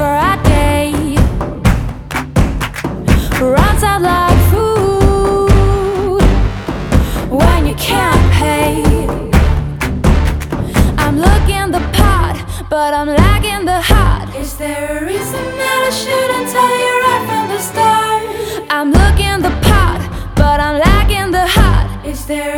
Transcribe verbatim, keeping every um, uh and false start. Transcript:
a day, runs out like food when you can't pay. I'm looking the part, but I'm lacking the heart. Is there a reason that I shouldn't tell you?